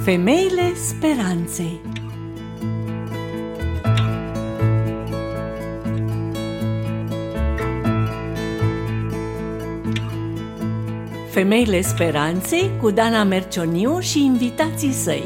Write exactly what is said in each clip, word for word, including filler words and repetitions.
Femeile speranței. Femeile speranței cu Dana Mercioniu și invitații săi.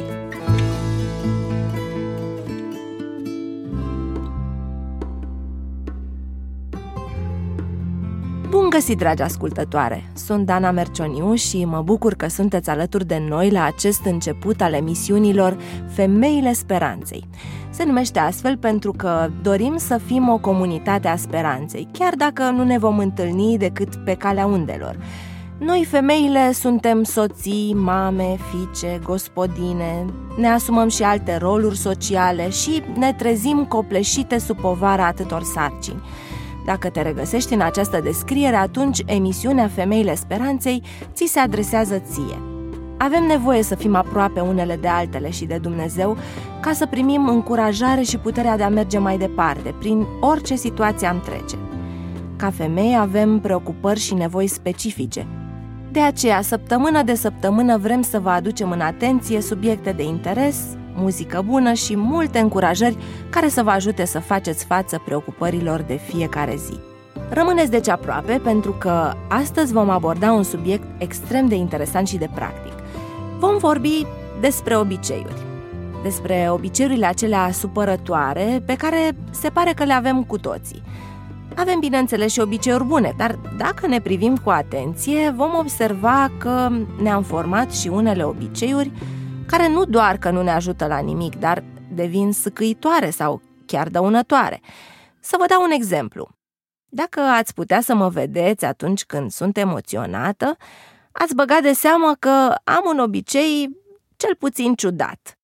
Bun găsit, dragi ascultătoare! Sunt Dana Mercioniu și mă bucur că sunteți alături de noi la acest început al emisiunilor Femeile Speranței. Se numește astfel pentru că dorim să fim o comunitate a speranței, chiar dacă nu ne vom întâlni decât pe calea undelor. Noi, femeile, suntem soții, mame, fiice, gospodine, ne asumăm și alte roluri sociale și ne trezim copleșite sub povara atâtor sarcini. Dacă te regăsești în această descriere, atunci emisiunea Femeile Speranței ți se adresează ție. Avem nevoie să fim aproape unele de altele și de Dumnezeu ca să primim încurajare și puterea de a merge mai departe, prin orice situație am trece. Ca femei avem preocupări și nevoi specifice. De aceea, săptămână de săptămână vrem să vă aducem în atenție subiecte de interes, muzică bună și multe încurajări care să vă ajute să faceți față preocupărilor de fiecare zi. Rămâneți deci aproape, pentru că astăzi vom aborda un subiect extrem de interesant și de practic. Vom vorbi despre obiceiuri, despre obiceiurile acelea supărătoare pe care se pare că le avem cu toții. Avem, bineînțeles, și obiceiuri bune, dar dacă ne privim cu atenție, vom observa că ne-am format și unele obiceiuri care nu doar că nu ne ajută la nimic, dar devin sâcâitoare sau chiar dăunătoare. Să vă dau un exemplu. Dacă ați putea să mă vedeți atunci când sunt emoționată, ați băgat de seamă că am un obicei cel puțin ciudat.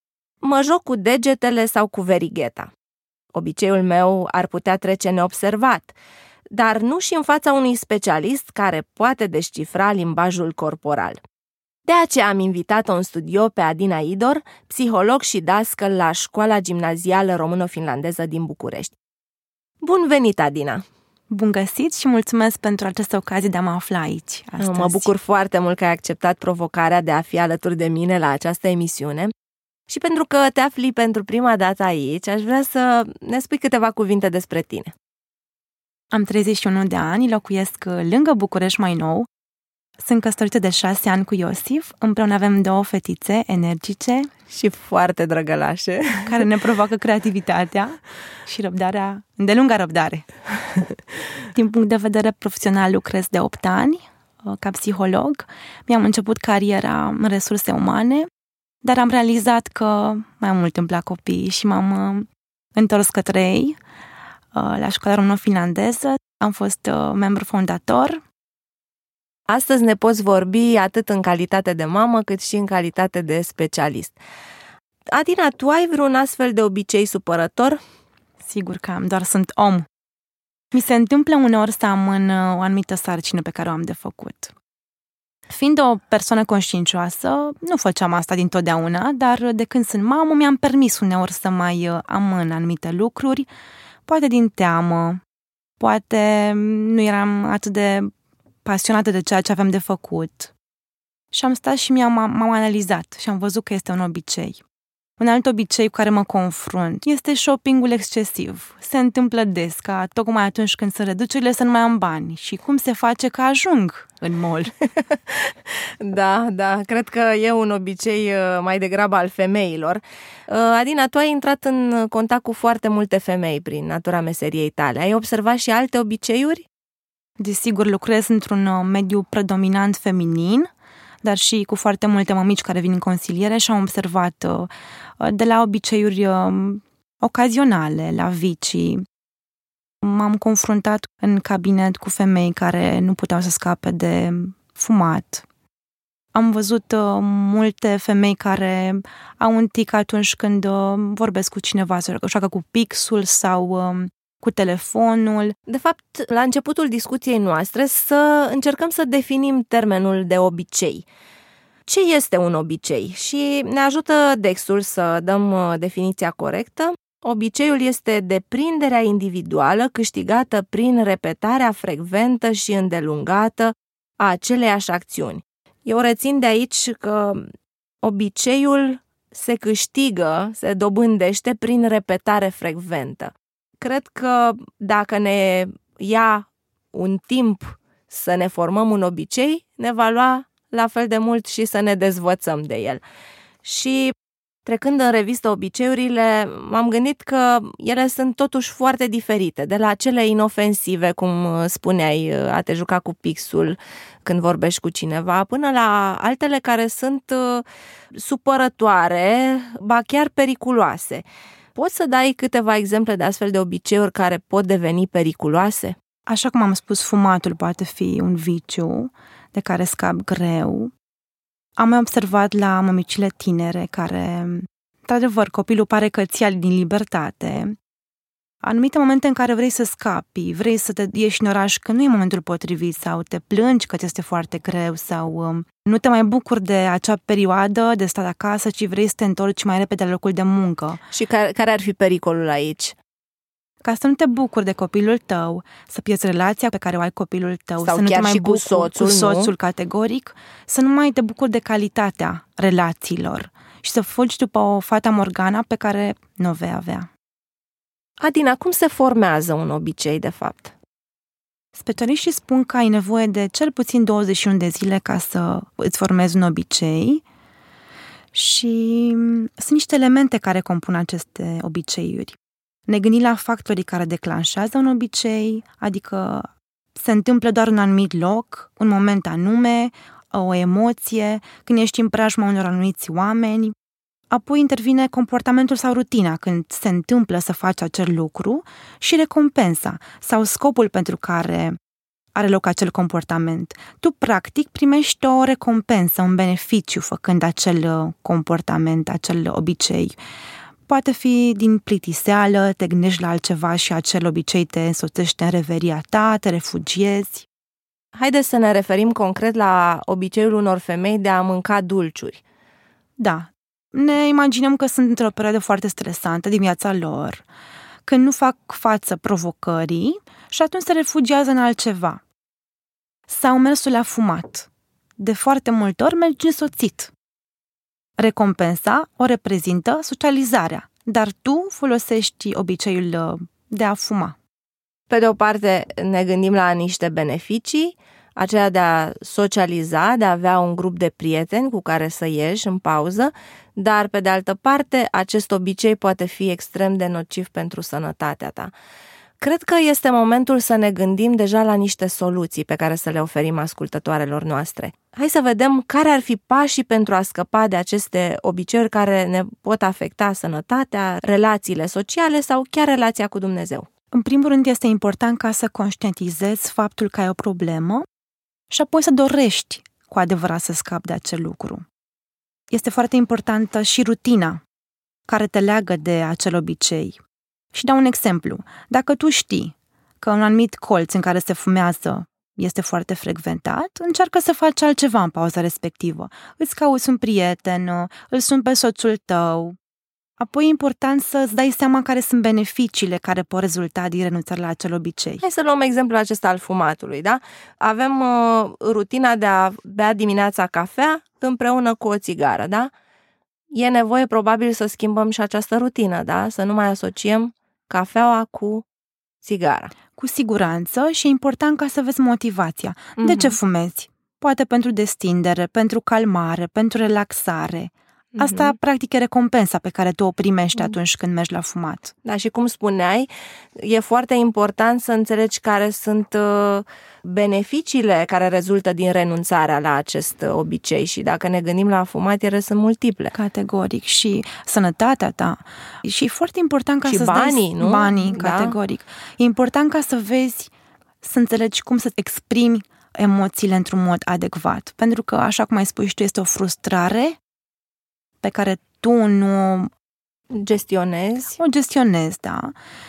Mă joc cu degetele sau cu verigheta. Obiceiul meu ar putea trece neobservat, dar nu și în fața unui specialist care poate descifra limbajul corporal. De aceea am invitat-o în studio pe Adina Idor, psiholog și dascăl la Școala Gimnazială Româno-Finlandeză din București. Bun venit, Adina! Bun găsit și mulțumesc pentru această ocazie de a mă afla aici astăzi. Mă bucur foarte mult că ai acceptat provocarea de a fi alături de mine la această emisiune. Și pentru că te afli pentru prima dată aici, aș vrea să ne spui câteva cuvinte despre tine. Am treizeci și unu de ani, locuiesc lângă București mai nou. Sunt căsătorită de șase ani cu Iosif, împreună avem două fetițe energice și foarte drăgălașe, care ne provoacă creativitatea și răbdarea, îndelunga răbdare. Din punct de vedere profesional lucrez de opt ani ca psiholog. Mi-am început cariera în resurse umane, dar am realizat că mai mult îmi plac copiii și m-am întors către ei la Școala Româno-Finlandeză. Am fost membru fondator. Astăzi ne poți vorbi atât în calitate de mamă, cât și în calitate de specialist. Adina, tu ai vreun astfel de obicei supărător? Sigur că am, doar sunt om. Mi se întâmplă uneori să amân o anumită sarcină pe care o am de făcut. Fiind o persoană conștiincioasă, nu făceam asta dintotdeauna, dar de când sunt mamă mi-am permis uneori să mai amân anumite lucruri, poate din teamă, poate nu eram atât de pasionată de ceea ce aveam de făcut. Și am stat și mi-am, m-am analizat și am văzut că este un obicei. Un alt obicei cu care mă confrunt este shoppingul excesiv. Se întâmplă des ca tocmai atunci când sunt reducerile să nu mai am bani. Și cum se face că ajung în mall? Da, da, cred că e un obicei mai degrabă al femeilor. Adina, tu ai intrat în contact cu foarte multe femei prin natura meseriei tale. Ai observat și alte obiceiuri? Desigur, lucrez într-un mediu predominant feminin, dar și cu foarte multe mămici care vin în consiliere și am observat de la obiceiuri ocazionale, la vicii. M-am confruntat în cabinet cu femei care nu puteau să scape de fumat. Am văzut multe femei care au un tic atunci când vorbesc cu cineva, să joacă cu pixul sau cu telefonul. De fapt, la începutul discuției noastre să încercăm să definim termenul de obicei. Ce este un obicei? Și ne ajută Dexul să dăm definiția corectă. Obiceiul este deprinderea individuală câștigată prin repetarea frecventă și îndelungată a aceleiași acțiuni. Eu rețin de aici că obiceiul se câștigă, se dobândește prin repetare frecventă. Cred că dacă ne ia un timp să ne formăm un obicei, ne va lua la fel de mult și să ne dezvățăm de el. Și trecând în revistă obiceiurile, m-am gândit că ele sunt totuși foarte diferite, de la cele inofensive, cum spuneai, a te juca cu pixul când vorbești cu cineva, până la altele care sunt supărătoare, ba chiar periculoase. Poți să dai câteva exemple de astfel de obiceiuri care pot deveni periculoase? Așa cum am spus, fumatul poate fi un viciu de care scap greu. Am mai observat la mămicile tinere care, într-adevăr, copilul pare că ți ia din libertate. Anumite momente în care vrei să scapi, vrei să te ieși în oraș că nu e momentul potrivit sau te plângi că ți este foarte greu sau um, nu te mai bucuri de acea perioadă de stat acasă, ci vrei să te întorci mai repede la locul de muncă. Și care, care ar fi pericolul aici? Ca să nu te bucuri de copilul tău, să pierzi relația pe care o ai copilul tău, sau să nu chiar te mai și cu bucuri soțul, cu soțul nu? categoric, să nu mai te bucuri de calitatea relațiilor și să fugi după o fata Morgana pe care nu o vei avea. Adina, cum se formează un obicei, de fapt? Specialiștii spun că ai nevoie de cel puțin douăzeci și unu de zile ca să îți formezi un obicei și sunt niște elemente care compun aceste obiceiuri. Ne gândim la factorii care declanșează un obicei, adică se întâmplă doar în un anumit loc, un moment anume, o emoție, când ești în preajma unor anumiți oameni. Apoi intervine comportamentul sau rutina, când se întâmplă să faci acel lucru, și recompensa sau scopul pentru care are loc acel comportament. Tu, practic, primești o recompensă, un beneficiu făcând acel comportament, acel obicei. Poate fi din plictiseală, te gândești la altceva și acel obicei te însoțește în reveria ta, te refugiezi. Haideți să ne referim concret la obiceiul unor femei de a mânca dulciuri. Da, ne imaginăm că sunt într-o perioadă foarte stresantă din viața lor, când nu fac față provocării și atunci se refugiază în altceva. Sau mersul la fumat. De foarte multe ori mergi însoțit. Recompensa o reprezintă socializarea, dar tu folosești obiceiul de a fuma. Pe de o parte ne gândim la niște beneficii, aceea de a socializa, de a avea un grup de prieteni cu care să ieși în pauză, dar pe de altă parte acest obicei poate fi extrem de nociv pentru sănătatea ta. Cred că este momentul să ne gândim deja la niște soluții pe care să le oferim ascultătoarelor noastre. Hai să vedem care ar fi pașii pentru a scăpa de aceste obiceiuri care ne pot afecta sănătatea, relațiile sociale sau chiar relația cu Dumnezeu. În primul rând este important ca să conștientizezi faptul că ai o problemă și apoi să dorești cu adevărat să scapi de acel lucru. Este foarte importantă și rutina care te leagă de acel obicei. Și dau un exemplu. Dacă tu știi că un anumit colț în care se fumează este foarte frecventat, încearcă să faci altceva în pauza respectivă. Îți cauți un prieten, îl suni pe soțul tău. Apoi e important să-ți dai seama care sunt beneficiile care pot rezulta din renunțarea la acel obicei. Hai să luăm exemplul acesta al fumatului, da? Avem uh, rutina de a bea dimineața cafea împreună cu o țigară, da? E nevoie probabil să schimbăm și această rutină, da? Să nu mai asociem cafeaua cu țigara. Cu siguranță și e important ca să vezi motivația. Mm-hmm. De ce fumezi? Poate pentru destindere, pentru calmare, pentru relaxare. Asta, mm-hmm. practic, e recompensa pe care tu o primești mm-hmm. atunci când mergi la fumat. Da, și cum spuneai, e foarte important să înțelegi care sunt uh, beneficiile care rezultă din renunțarea la acest uh, obicei și dacă ne gândim la fumat, ele sunt multiple. Categoric. Și sănătatea ta. Și e foarte important ca și să-ți banii, dai nu? banii, Da. categoric. E important ca să vezi, să înțelegi cum să exprimi emoțiile într-un mod adecvat. Pentru că, așa cum ai spus și tu, este o frustrare pe care tu nu gestionezi. O gestionezi, da.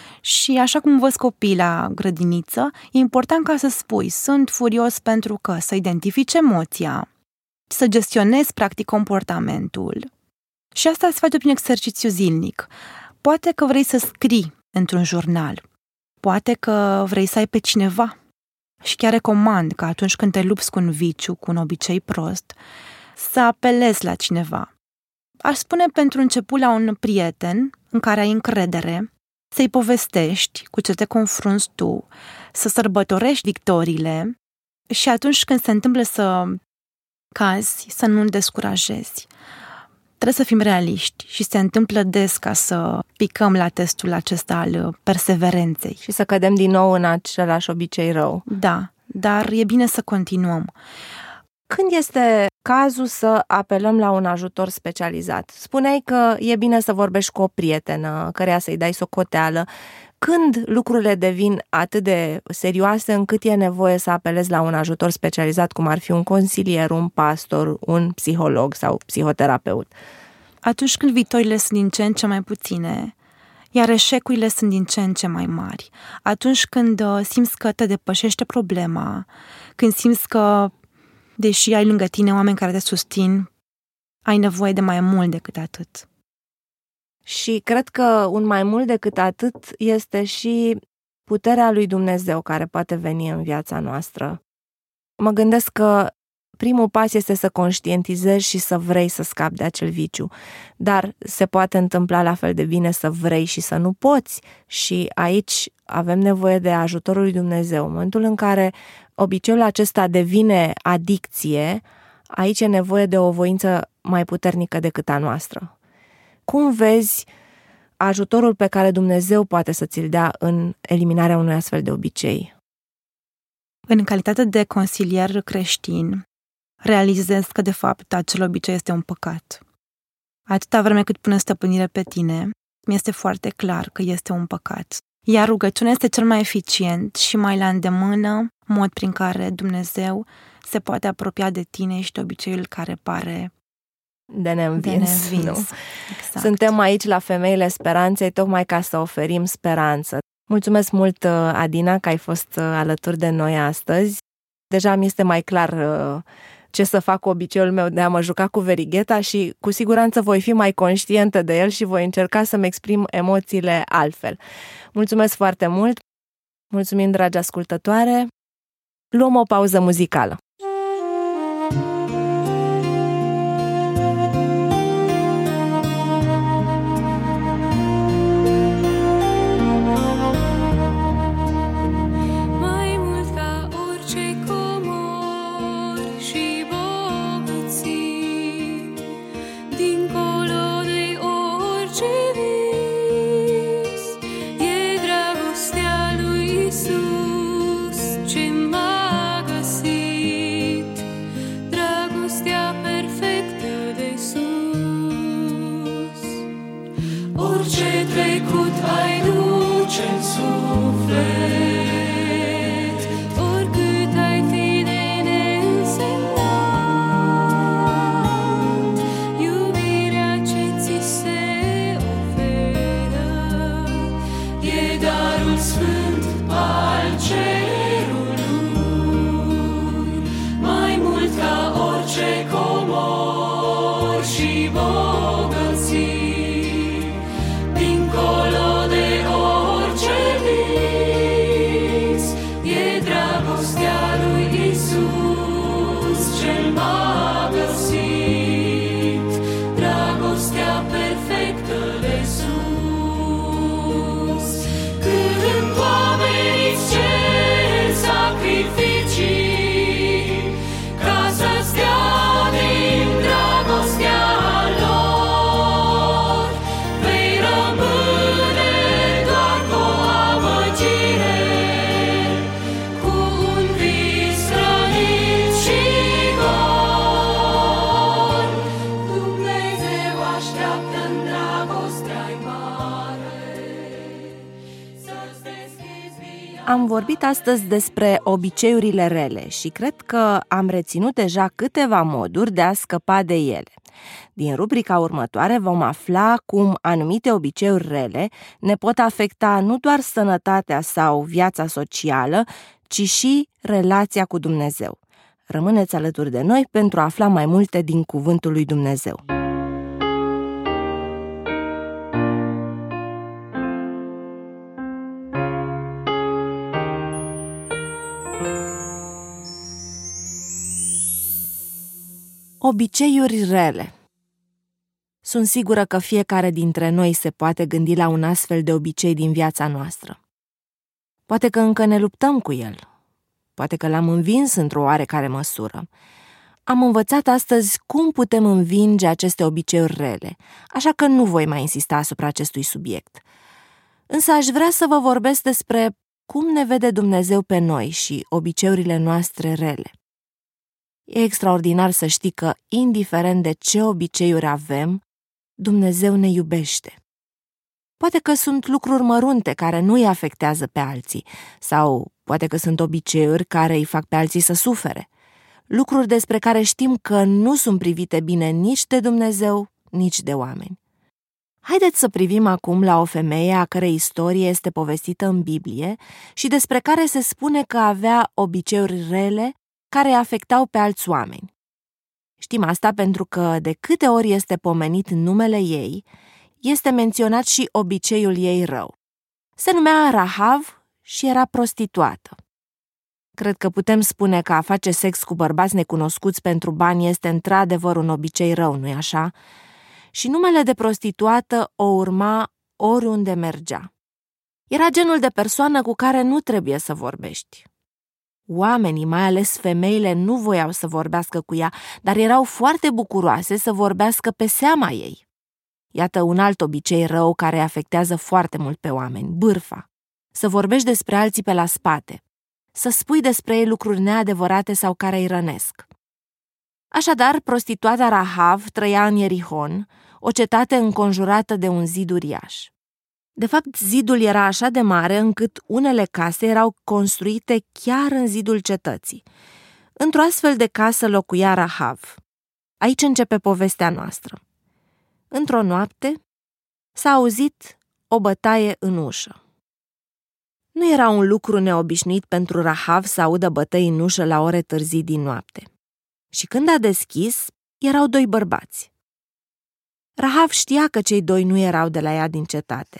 Și așa cum văd copiii la grădiniță, e important ca să spui, sunt furios pentru că, să identifici emoția, să gestionezi practic comportamentul. Și asta se face prin exercițiu zilnic. Poate că vrei să scrii într-un jurnal. Poate că vrei să ai pe cineva. Și chiar recomand că atunci când te lupți cu un viciu, cu un obicei prost, să apelezi la cineva. Aș spune pentru început la un prieten în care ai încredere, să-i povestești cu ce te confrunți tu, să sărbătorești victoriile și atunci când se întâmplă să cazi, să nu descurajezi. Trebuie să fim realiști și se întâmplă des ca să picăm la testul acesta al perseverenței. Și să cădem din nou în același obicei rău. Da, dar e bine să continuăm. Când este cazul să apelăm la un ajutor specializat? Spuneai că e bine să vorbești cu o prietenă, căreia să-i dai socoteală. Când lucrurile devin atât de serioase încât e nevoie să apelezi la un ajutor specializat, cum ar fi un consilier, un pastor, un psiholog sau psihoterapeut? Atunci când victoriile sunt din ce în ce mai puține, iar eșecurile sunt din ce în ce mai mari. Atunci când simți că te depășește problema, când simți că, deși ai lângă tine oameni care te susțin, ai nevoie de mai mult decât atât. Și cred că un mai mult decât atât este și puterea lui Dumnezeu care poate veni în viața noastră. Mă gândesc că primul pas este să conștientizezi și să vrei să scapi de acel viciu, dar se poate întâmpla la fel de bine să vrei și să nu poți și aici avem nevoie de ajutorul lui Dumnezeu. În momentul în care obiceiul acesta devine adicție, aici e nevoie de o voință mai puternică decât a noastră. Cum vezi ajutorul pe care Dumnezeu poate să ți-l dea în eliminarea unui astfel de obicei? În calitate de consilier creștin, realizez că, de fapt, acel obicei este un păcat. Atâta vreme cât pune stăpânire pe tine, mi-este foarte clar că este un păcat. Iar rugăciunea este cel mai eficient și mai la îndemână mod prin care Dumnezeu se poate apropia de tine și de obiceiul care pare de neînvins. De neînvins. Exact. Suntem aici la Femeile Speranței tocmai ca să oferim speranță. Mulțumesc mult, Adina, că ai fost alături de noi astăzi. Deja mi este mai clar ce să fac cu obiceiul meu de a mă juca cu verigheta și cu siguranță voi fi mai conștientă de el și voi încerca să-mi exprim emoțiile altfel. Mulțumesc foarte mult! Mulțumim, dragi ascultătoare! Luăm o pauză muzicală. Am vorbit astăzi despre obiceiurile rele și cred că am reținut deja câteva moduri de a scăpa de ele. Din rubrica următoare vom afla cum anumite obiceiuri rele ne pot afecta nu doar sănătatea sau viața socială, ci și relația cu Dumnezeu. Rămâneți alături de noi pentru a afla mai multe din Cuvântul lui Dumnezeu. Obiceiuri rele. Sunt sigură că fiecare dintre noi se poate gândi la un astfel de obicei din viața noastră. Poate că încă ne luptăm cu el. Poate că l-am învins într-o oarecare măsură. Am învățat astăzi cum putem învinge aceste obiceiuri rele, așa că nu voi mai insista asupra acestui subiect. Însă aș vrea să vă vorbesc despre cum ne vede Dumnezeu pe noi și obiceiurile noastre rele. E extraordinar să știi că, indiferent de ce obiceiuri avem, Dumnezeu ne iubește. Poate că sunt lucruri mărunte care nu îi afectează pe alții, sau poate că sunt obiceiuri care îi fac pe alții să sufere. Lucruri despre care știm că nu sunt privite bine nici de Dumnezeu, nici de oameni. Haideți să privim acum la o femeie a cărei istorie este povestită în Biblie și despre care se spune că avea obiceiuri rele care afectau pe alți oameni. Știm asta pentru că, de câte ori este pomenit numele ei, este menționat și obiceiul ei rău. Se numea Rahav și era prostituată. Cred că putem spune că a face sex cu bărbați necunoscuți pentru bani este într-adevăr un obicei rău, nu-i așa? Și numele de prostituată o urma oriunde mergea. Era genul de persoană cu care nu trebuie să vorbești. Oamenii, mai ales femeile, nu voiau să vorbească cu ea, dar erau foarte bucuroase să vorbească pe seama ei. Iată un alt obicei rău care afectează foarte mult pe oameni, bârfa. Să vorbești despre alții pe la spate. Să spui despre ei lucruri neadevărate sau care îi rănesc. Așadar, prostituata Rahav trăia în Ierihon, o cetate înconjurată de un zid uriaș. De fapt, zidul era așa de mare încât unele case erau construite chiar în zidul cetății. Într-o astfel de casă locuia Rahav. Aici începe povestea noastră. Într-o noapte s-a auzit o bătaie în ușă. Nu era un lucru neobișnuit pentru Rahav să audă bătăi în ușă la ore târzii din noapte. Și când a deschis, erau doi bărbați. Rahav știa că cei doi nu erau de la ea din cetate.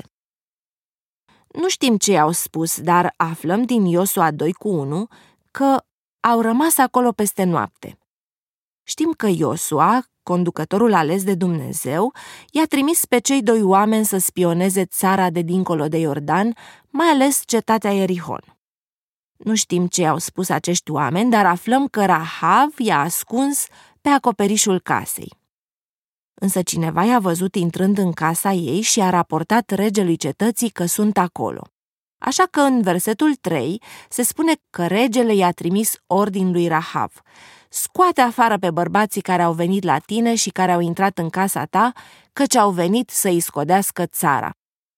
Nu știm ce i-au spus, dar aflăm din Iosua doi cu unu că au rămas acolo peste noapte. Știm că Iosua, conducătorul ales de Dumnezeu, i-a trimis pe cei doi oameni să spioneze țara de dincolo de Iordan, mai ales cetatea Ierihon. Nu știm ce i-au spus acești oameni, dar aflăm că Rahav i-a ascuns pe acoperișul casei. Însă cineva i-a văzut intrând în casa ei și a raportat regelui cetății că sunt acolo. Așa că în versetul trei se spune că regele i-a trimis ordin lui Rahav: scoate afară pe bărbații care au venit la tine și care au intrat în casa ta, căci au venit să-i scodească țara.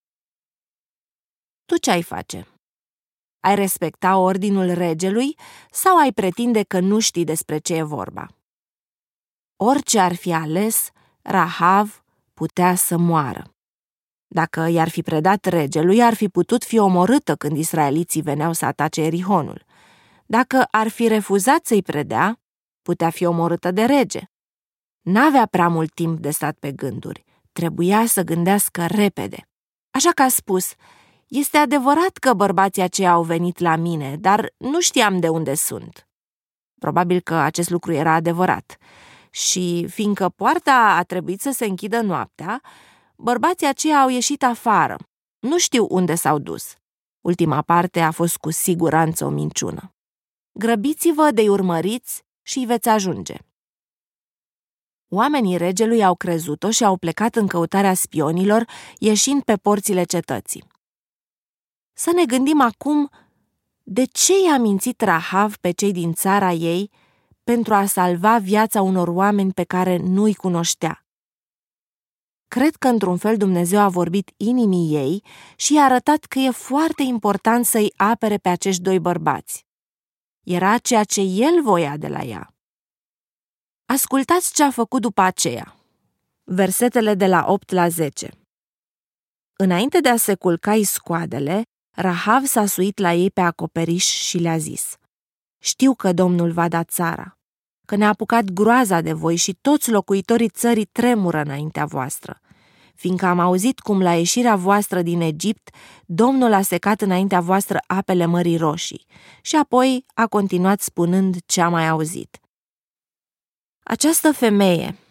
Tu ce ai face? Ai respecta ordinul regelui sau ai pretinde că nu știi despre ce e vorba? Orice ar fi ales, Rahav putea să moară. Dacă i-ar fi predat regelui, ar fi putut fi omorâtă când israeliții veneau să atace Ierihonul. Dacă ar fi refuzat să-i predea, putea fi omorâtă de rege. N-avea prea mult timp de stat pe gânduri. Trebuia să gândească repede. Așa că a spus: este adevărat că bărbații aceia au venit la mine, dar nu știam de unde sunt. Probabil că acest lucru era adevărat. Și, fiindcă poarta a trebuit să se închidă noaptea, bărbații aceia au ieșit afară. Nu știu unde s-au dus. Ultima parte a fost cu siguranță o minciună. Grăbiți-vă de-i urmăriți și îi veți ajunge. Oamenii regelui au crezut-o și au plecat în căutarea spionilor, ieșind pe porțile cetății. Să ne gândim acum de ce i-a mințit Rahav pe cei din țara ei pentru a salva viața unor oameni pe care nu-i cunoștea. Cred că într-un fel Dumnezeu a vorbit inimii ei și i-a arătat că e foarte important să-i apere pe acești doi bărbați. Era ceea ce el voia de la ea. Ascultați ce a făcut după aceea. Versetele de la opt la zece. Înainte de a se culca iscoadele, Rahav s-a suit la ei pe acoperiș și le-a zis: știu că Domnul va da țara, că ne-a apucat groaza de voi și toți locuitorii țării tremură înaintea voastră, fiindcă am auzit cum la ieșirea voastră din Egipt Domnul a secat înaintea voastră apele Mării Roșii. Și apoi a continuat spunând ce a mai auzit. Această femeie,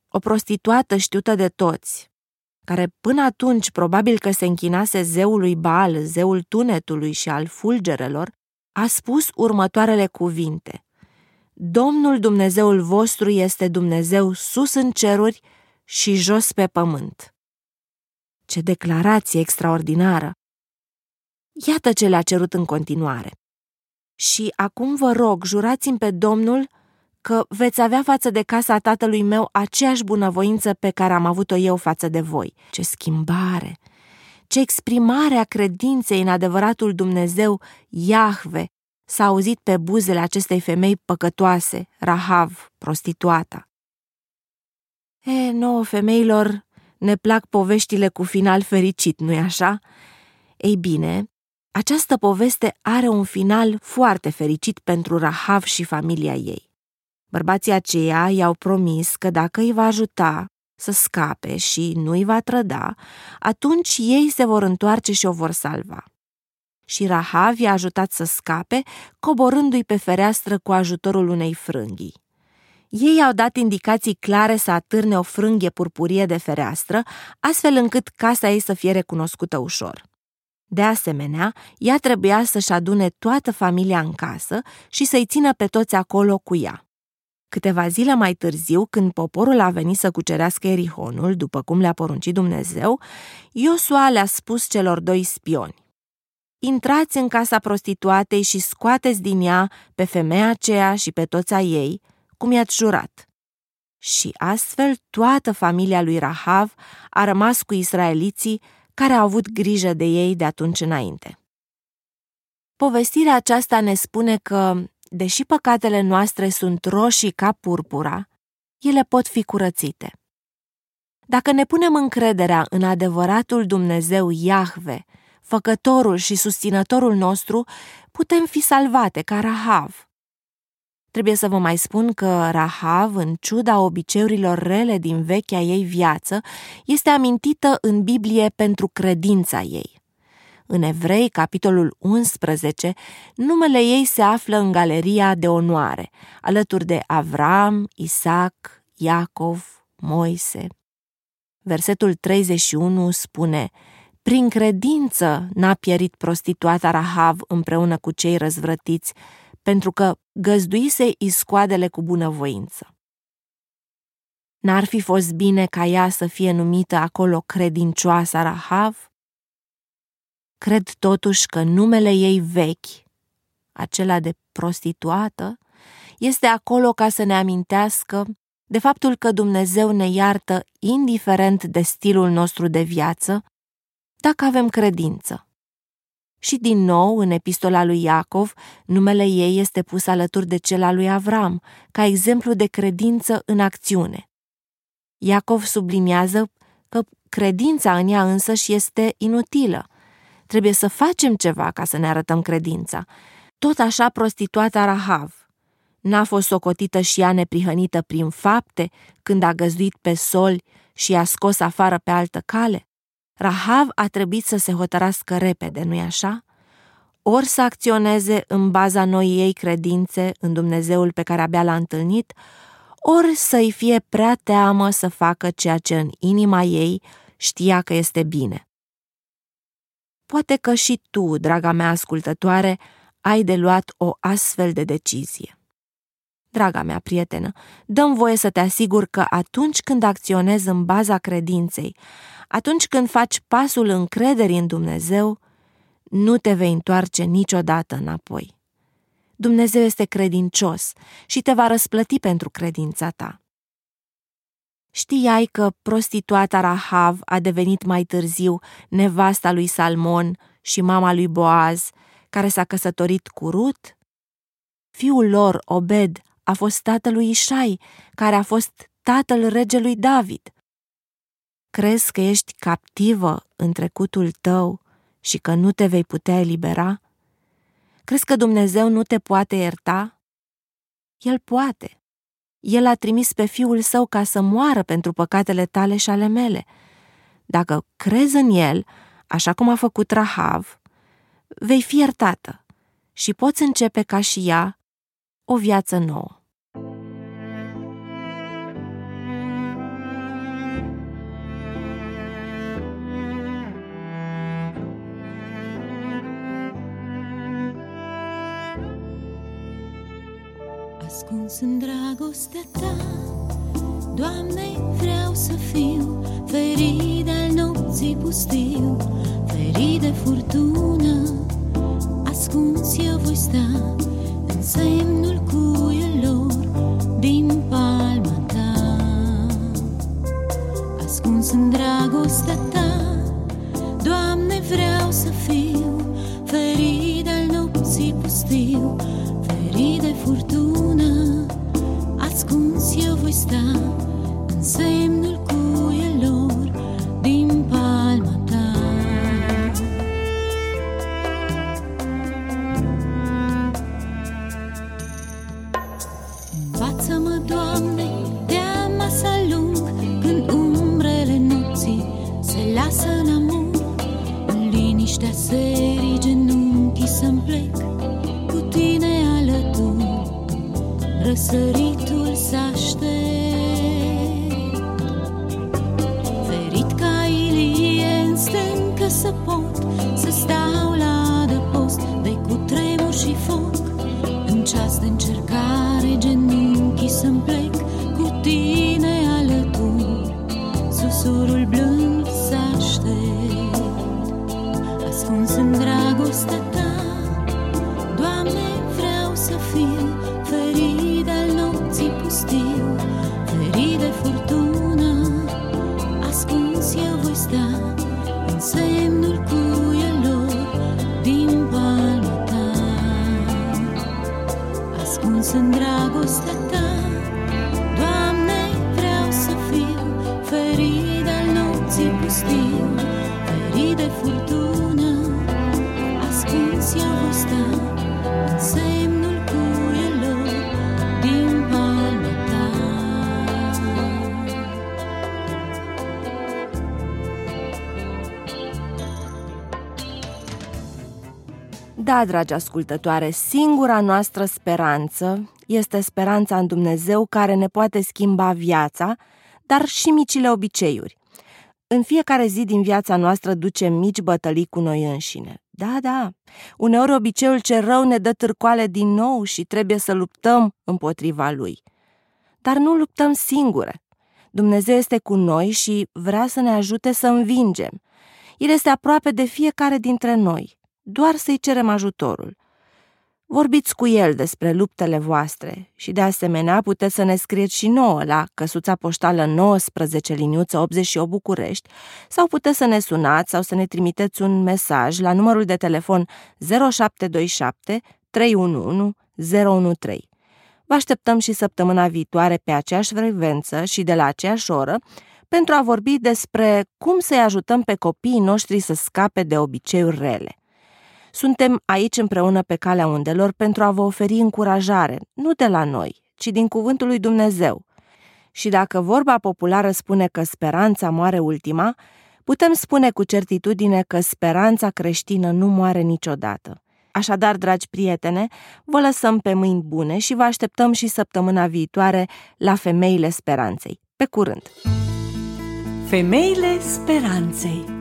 o prostituată știută de toți, care până atunci probabil că se închinase zeului Baal, zeul tunetului și al fulgerelor, a spus următoarele cuvinte: Domnul Dumnezeul vostru este Dumnezeu sus în ceruri și jos pe pământ. Ce declarație extraordinară! Iată ce le-a cerut în continuare. Și acum vă rog, jurați-mi pe Domnul că veți avea față de casa tatălui meu aceeași bunăvoință pe care am avut-o eu față de voi. Ce schimbare! Ce exprimare a credinței în adevăratul Dumnezeu, Iahve, s-a auzit pe buzele acestei femei păcătoase, Rahav, prostituata. E, nouă femeilor ne plac poveștile cu final fericit, nu-i așa? Ei bine, această poveste are un final foarte fericit pentru Rahav și familia ei. Bărbații aceia i-au promis că dacă îi va ajuta să scape și nu îi va trăda, atunci ei se vor întoarce și o vor salva. Și Rahav i-a ajutat să scape, coborându-i pe fereastră cu ajutorul unei frânghii. Ei au dat indicații clare să atârne o frânghie purpurie de fereastră, astfel încât casa ei să fie recunoscută ușor. De asemenea, ea trebuia să-și adune toată familia în casă și să-i țină pe toți acolo cu ea. Câteva zile mai târziu, când poporul a venit să cucerească Erihonul, după cum le-a poruncit Dumnezeu, Iosua le-a spus celor doi spioni: Intrați în casa prostituatei și scoateți din ea pe femeia aceea și pe toți a ei, cum i-ați jurat. Și astfel toată familia lui Rahav a rămas cu israeliții care au avut grijă de ei de atunci înainte. Povestirea aceasta ne spune că, deși păcatele noastre sunt roșii ca purpura, ele pot fi curățite. Dacă ne punem încrederea în adevăratul Dumnezeu Iahve, făcătorul și susținătorul nostru, putem fi salvate ca Rahav. Trebuie să vă mai spun că Rahav, în ciuda obiceiurilor rele din vechea ei viață, este amintită în Biblie pentru credința ei. În Evrei, capitolul unsprezece, numele ei se află în galeria de onoare, alături de Avram, Isaac, Iacov, Moise. Versetul treizeci și unu spune: Prin credință n-a pierit prostituata Rahav împreună cu cei răzvrătiți, pentru că găzduise iscoadele cu bunăvoință. N-ar fi fost bine ca ea să fie numită acolo credincioasa Rahav? Cred totuși că numele ei vechi, acela de prostituată, este acolo ca să ne amintească de faptul că Dumnezeu ne iartă indiferent de stilul nostru de viață, dacă avem credință. Și din nou, în epistola lui Iacov, numele ei este pus alături de cel al lui Avram, ca exemplu de credință în acțiune. Iacov subliniază că credința în ea însăși este inutilă. Trebuie să facem ceva ca să ne arătăm credința. Tot așa prostituata Rahav n-a fost socotită și ea neprihănită prin fapte când a găzduit pe soli și i-a scos afară pe altă cale? Rahav a trebuit să se hotărască repede, nu-i așa? Ori să acționeze în baza noii ei credințe în Dumnezeul pe care abia l-a întâlnit, ori să-i fie prea teamă să facă ceea ce în inima ei știa că este bine. Poate că și tu, draga mea ascultătoare, ai de luat o astfel de decizie. Draga mea prietenă, dă-mi voie să te asigur că atunci când acționezi în baza credinței, atunci când faci pasul încrederii în Dumnezeu, nu te vei întoarce niciodată înapoi. Dumnezeu este credincios și te va răsplăti pentru credința ta. Știai că prostituata Rahav a devenit mai târziu nevasta lui Salmon și mama lui Boaz, care s-a căsătorit cu Rut? Fiul lor, Obed, a fost tatălui Ișai, care a fost tatăl regelui David. Crezi că ești captivă în trecutul tău și că nu te vei putea elibera? Crezi că Dumnezeu nu te poate ierta? El poate. El a trimis pe Fiul Său ca să moară pentru păcatele tale și ale mele. Dacă crezi în El, așa cum a făcut Rahav, vei fi iertată și poți începe ca și ea o viață nouă. Ascuns în dragostea ta, Doamne, vreau să fiu ferit de-al nopții pustiu, ferit de furtună. Ascuns eu voi sta în semnul cuielor din palma ta. Ascuns în dragostea ta, Doamne, vreau să fiu ferit de-al nopții pustiu, ferit de furtună. Ascuns eu voi sta în semnul cuielor din palma ta. Învață-mă, Doamne, de-a masa lung, când umbrele nopții se lasă în amur, în liniștea serii genunchii să-mi plec, cu tine alături, răsăritul s-aștept. Ferit ca Ilie în stâncă să pot să stau la adăpost de cutremur și foc, în ceas de încercare genunchii să-mi plec, cu tine alături, susurul blând s-aștept. Ascuns în dragostea ta, Doamne, vreau să fiu ferit de-al nopții pustiu, ferit de furtună. Ascuns eu voi sta în semnul cuielor din palma ta. Ascuns în dragostea ta, Doamne, vreau să fiu ferit de-al nopții pustiu, ferit de furtună. Ascuns eu voi sta în semnul cuielor din palma ta. Da, dragi ascultătoare, singura noastră speranță este speranța în Dumnezeu, care ne poate schimba viața, dar și micile obiceiuri. În fiecare zi din viața noastră ducem mici bătălii cu noi înșine. Da, da, uneori obiceiul ce rău ne dă târcoale din nou și trebuie să luptăm împotriva lui. Dar nu luptăm singure. Dumnezeu este cu noi și vrea să ne ajute să învingem. El este aproape de fiecare dintre noi, doar să-i cerem ajutorul. Vorbiți cu el despre luptele voastre și de asemenea puteți să ne scrieți și nouă la căsuța poștală nouăsprezece liniuță optzeci și opt București sau puteți să ne sunați sau să ne trimiteți un mesaj la numărul de telefon zero șapte doi șapte trei unu unu zero unu trei. Vă așteptăm și săptămâna viitoare pe aceeași frecvență și de la aceeași oră pentru a vorbi despre cum să-i ajutăm pe copiii noștri să scape de obiceiuri rele. Suntem aici împreună pe calea undelor pentru a vă oferi încurajare, nu de la noi, ci din cuvântul lui Dumnezeu. Și dacă vorba populară spune că speranța moare ultima, putem spune cu certitudine că speranța creștină nu moare niciodată. Așadar, dragi prietene, vă lăsăm pe mâini bune și vă așteptăm și săptămâna viitoare la Femeile Speranței. Pe curând! Femeile Speranței.